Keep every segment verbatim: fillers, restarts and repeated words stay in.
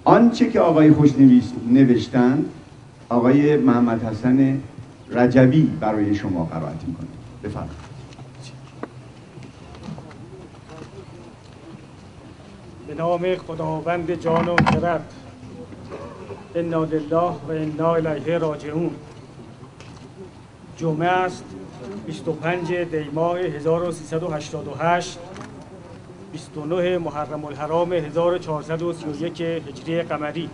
آنچه که آقای خوشنویس نوشتند آقای محمد حسن رجبی برای شما قرائت می‌کنه. بفرمایید. به نام خداوند جان و خرد. انا لله و انا الیه راجعون. جمعه است بیست و پنجم دی ماه هزار و سیصد و هشتاد و هشت، بیست و نهم محرم الحرام هزار و چهارصد و سی و یک هجری قمری.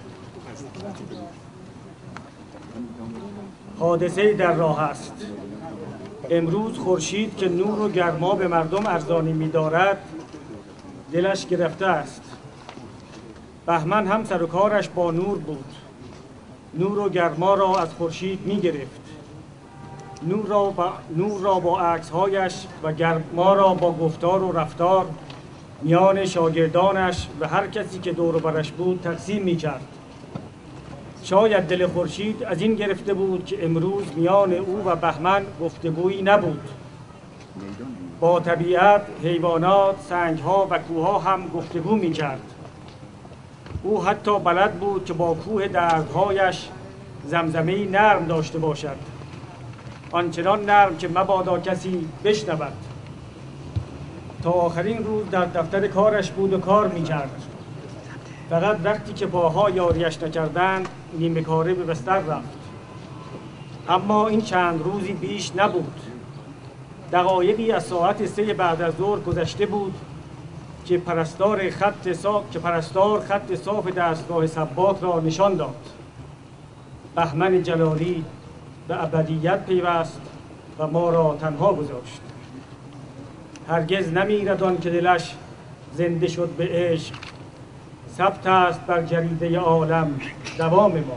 حادثه در راه است. امروز خورشید که نور و گرما به مردم ارزانی می‌دارد دلش گرفته است. بهمن هم سر و کارش با نور بود. نور و گرما را از خورشید می‌گرفت. نور را با نور را با عکس‌هایش و گرما را با گفتار و رفتار میان شاگردانش و هر کسی که دور و برش بود تقسیم می‌کرد. شاید دل خورشید از این گرفته بود که امروز میان او و بهمن گفتگویی نبود. با طبیعت، حیوانات، سنگ‌ها و کوه‌ها هم گفتگو می‌کرد. او حتی بلد بود که با کوه دردهایش زمزمه‌ای نرم داشته باشد، آنچنان نرم که مبادا کسی بشنود. تا آخرین روز در دفتر کارش بود و کار می‌کرد. فقط وقتی که پاها یاریش نکردند نیمه کاره به بستر رفت. اما این چند روزی بیش نبود. دقایقی از ساعت سه بعد از ظهر گذشته بود که پرستار خط صاف که پرستار خط صاف دستگاه سباک را نشان داد. بهمن جلالی به ابدیت پیوست و ما را تنها گذاشت. هرگز نمیرد آن که دلش زنده شد به عشق، ثبت است بر جریده عالم دوام ما.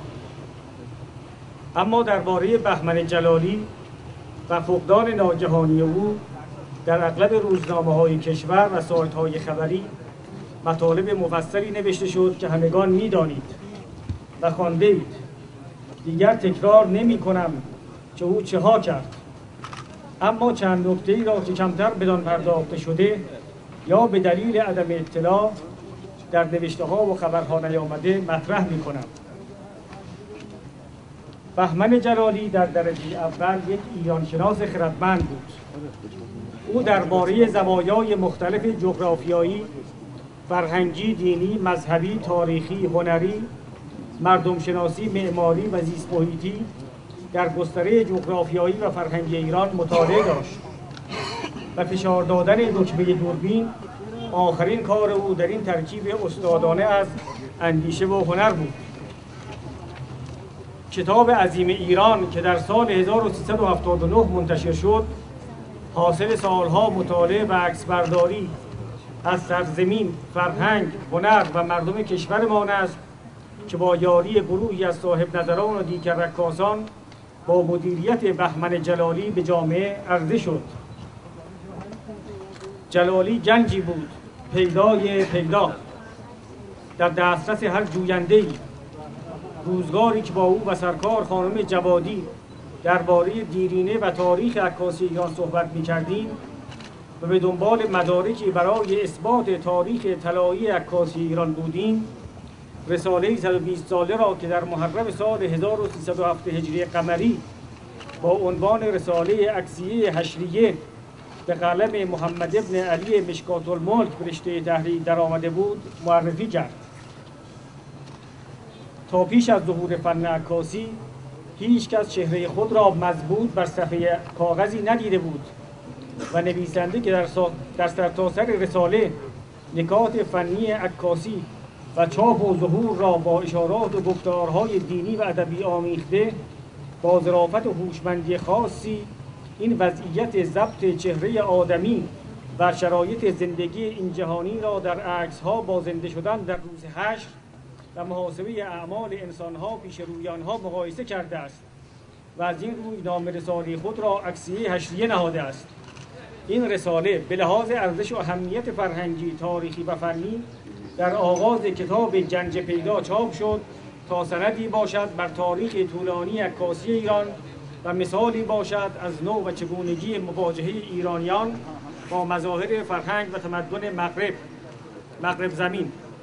اما درباره بهمن جلالی و فقدان ناگهانی او در اغلب روزنامه‌های کشور و سایت‌های خبری مطالب مفصلی نوشته شد که همگان می‌دانید و خوانده‌اید. دیگر تکرار نمی‌کنم که او چه ها کرد. اما چند نکته‌ای را که کمتر بدان پرداخته شده یا به دلیل عدم اطلاع در نوشته‌ها و خبرها نیامده مطرح می‌کنم. بهمن جلالی در درجه اول یک ایرانشناس خردمند بود. او درباره زوایای مختلف جغرافیایی، فرهنگی، دینی، مذهبی، تاریخی، هنری، مردم شناسی، معماری و زیست محیطی در گستره جغرافیایی و فرهنگی ایران مطالعه داشت و فشار دادن دکمه دوربین آخرین کار او در این ترکیب استادانه از اندیشه و هنر بود. کتاب عظیم ایران که در سال هزار و سیصد و هفتاد و نه منتشر شد حاصل سالها مطالعه و عکسبرداری از سرزمین، فرهنگ، هنر و مردم کشورمان است که با یاری گروهی از صاحب نظران و دیگر رکاسان با مدیریت بهمن جلالی به جامعه عرضه شد. جلالی گنجی بود، پیدای پیدا، در دسترس هر جوینده‌ای. روزگاری که با او و سرکار خانم جوادی درباره دیرینه و تاریخ عکاسی ایران صحبت می‌کردیم و به دنبال مدارکی برای اثبات تاریخ طلایی عکاسی ایران بودیم، رساله صد و بیست ساله را که در محرم سال هزار و سیصد و هفت هجری قمری با عنوان رساله عکسیه حشریه به قلم محمد ابن علی مشکات الملک به رشته تحریر درآمده بود معرفی کرد. تا پیش از ظهور فن عکاسی هیچ کس چهره خود را مضبوط بر صفحه کاغذی ندیده بود و نویسنده که در, در سرتاسر رساله نکات فنی عکاسی و چاپ و ظهور را با اشارات و گفتارهای دینی و ادبی آمیخته با ظرافت و هوشمندی خاصی این وضعیت ضبط چهره آدمی و شرایط زندگی این جهانی را در عکس‌ها با زنده شدن در روز حشر و محاسبه اعمال انسان‌ها پیش روی آنها مقایسه کرده است و از این روی نام رساله خود را عکسیه حشریه نهاده است. این رساله به لحاظ ارزش و اهمیت فرهنگی، تاریخی و فنی در آغاز کتاب گنج پیدا چاپ شد تا سندی باشد بر تاریخ طولانی عکاسی ایران و مثالی باشد از نوع و چگونگی مواجهه ایرانیان با مظاهر فرهنگ و تمدن مغرب مغرب زمین.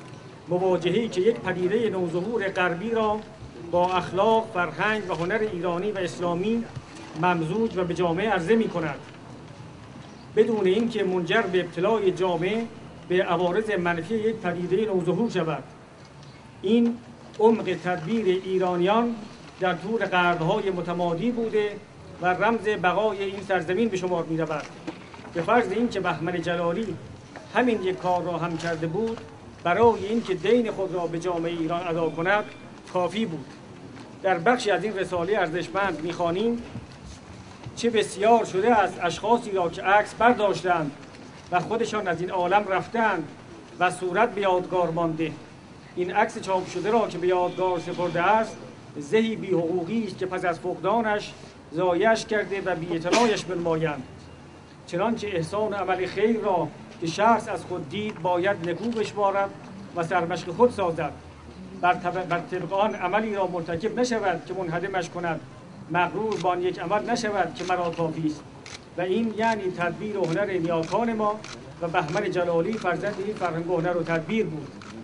مواجهه‌ای که یک پدیده نوظهور غربی را با اخلاق، فرهنگ و هنر ایرانی و اسلامی ممزوج و به جامعه عرضه می کند، بدون اینکه منجر به ابتلای جامعه به عوارض منفی یک پدیده نوظهور شود. این عمق تدبیر ایرانیان در طول قرن‌های متمادی بوده و رمز بقای این سرزمین به شمار می رود. به فرض اینکه بهمن جلالی همین یک کار را هم کرده بود، برای اینکه دین خود را به جامعه ایران ادا کند کافی بود. در بخشی از این رساله ارزشمند می‌خوانیم: چه بسیار شده از اشخاصی را که عکس برداشتند و خودشان از این عالم رفتند و صورت به یادگار مانده. این عکس چاپ شده را که به یادگار سپرده است، زهی بی حقوقی است که پس از فقدانش ضایعش کرده و بی اعتنایش بنمایند. چنانچه احسان عمل خیر را که شخص از خود دید باید نکو بشمارد و سرمشق خود سازد. بر طبق آن عملی را مرتکب نشود که منهدمش کند، مغرور با آن یک عمل نشود که مرا کافی است. و این یعنی تدبیر و هنر نیاکان ما و بهمن جلالی فرزند این فرهنگ و هنر و تدبیر بود.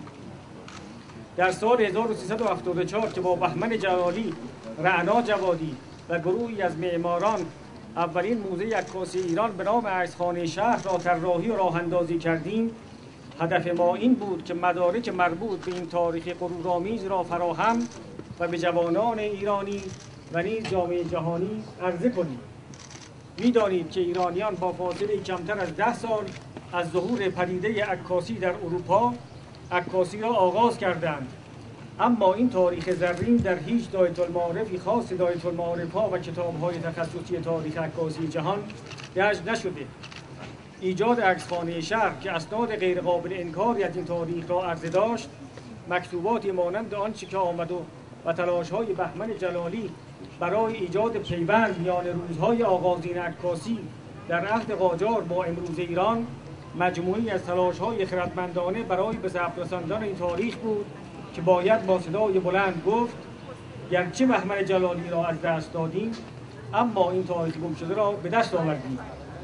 در سال هزار و سیصد و هفتاد و چهار که با بهمن جلالی، رعنا جوادی و گروهی از معماران اولین موزه عکاسی ایران به نام عکسخانه شهر را طراحی و راه اندازی کردیم، هدف ما این بود که مدارک مربوط به این تاریخ غرورآمیز را فراهم و به جوانان ایرانی و نیز جامعه جهانی عرضه کنیم. می‌دانید که ایرانیان با فاصله کمتر از ده سال از ظهور پدیده عکاسی در اروپا عکاسی را آغاز کردند، اما این تاریخ زرین در هیچ دایره المعارفی خاص دایره المعارف‌ها و کتاب‌های تخصصی تاریخ عکاسی جهان درج نشده. ایجاد عکسخانه شهر که اسناد غیرقابل انکاری از این تاریخ را عرضه داشت، مکتوباتی مانند آنچه که آمد و و تلاش‌های بهمن جلالی برای ایجاد پیوند میان روزهای آغازین عکاسی در عهد قاجار با امروز ایران، مجموعی از تلاش‌های خردمندانه برای به ثبت رساندن این تاریخ بود که باید با صدای بلند گفت: گرچه بهمن جلالی را از دست دادیم، اما این تاریخ گم شده را به دست آوردیم.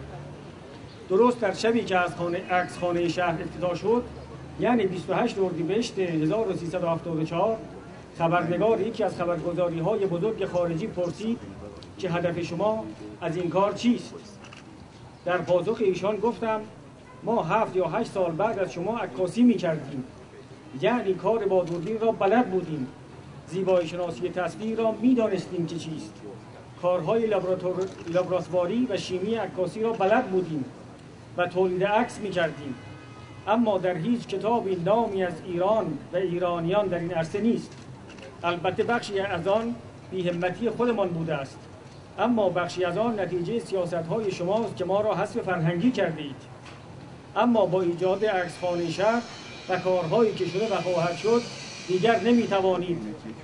درست در شبی که از عکسخانه شهر افتتاح شد، یعنی بیست و هشت اردیبهشت هزار و سیصد و هفتاد و چهار، خبرنگار یکی از خبرگزاری‌های بزرگ خارجی پرسید که هدف شما از این کار چیست؟ در پاسخ ایشان گفتم: ما هفت یا هشت سال بعد از شما عکاسی می‌کردیم، یعنی کار با دوربین را بلد بودیم، زیبایی شناسی تصویر را می‌دانستیم که چیست، کارهای لابراتواری و شیمی عکاسی را بلد بودیم و تولید عکس می‌کردیم. اما در هیچ کتابی نامی از ایران و ایرانیان در این عرصه نیست. البته بخشی از آن بی‌همتی خودمان بوده است، اما بخشی از آن نتیجه سیاست‌های شماست که ما را حذف فرهنگی کرده اید. اما با ایجاد عکسخانه شهر و کارهایی که شده و خواهد شد، دیگر نمی‌توانید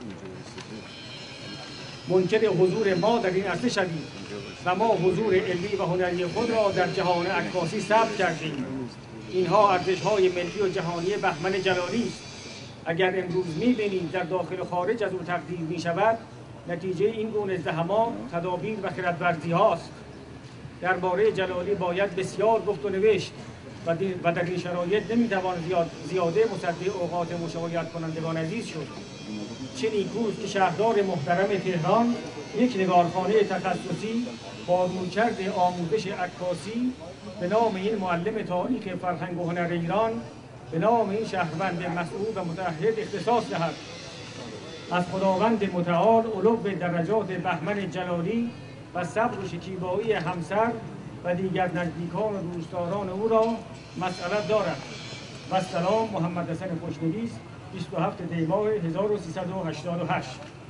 منکر حضور ما در این عرصه شوید و ما حضور علمی و هنری خود را در جهان عکاسی ثبت کردیم. اینها ارزش‌های ملی و جهانی بهمن جلالی است. اگر امروز می‌بینید در داخل و خارج از او تقدیر می‌شود، نتیجه این گونه زحمات، تدابیر و خردورزی هاست. درباره جلالی باید بسیار گفت و نوشت و در این شرایط نمی‌توان زیاد زیاده مصدق اوقات مشاهدت کنندگان عزیز شد. چه نیکوست که شهردار محترم تهران یک نگارخانه تخصصی با رویکرد آموزش عکاسی به نام این معلم تاریخ فرهنگ و هنر ایران به نام این شهروند مسئول و متعهد اختصاص دهد. از خداوند متعال علو درجات بهمن جلالی و صبر و شکیبایی همسر و دیگر نزدیکان و دوستداران او را مسئلت دارد. و سلام. محمد حسن خوشنویس، بیست و هفتم دی ماه هزار و سیصد و هشتاد و هشت.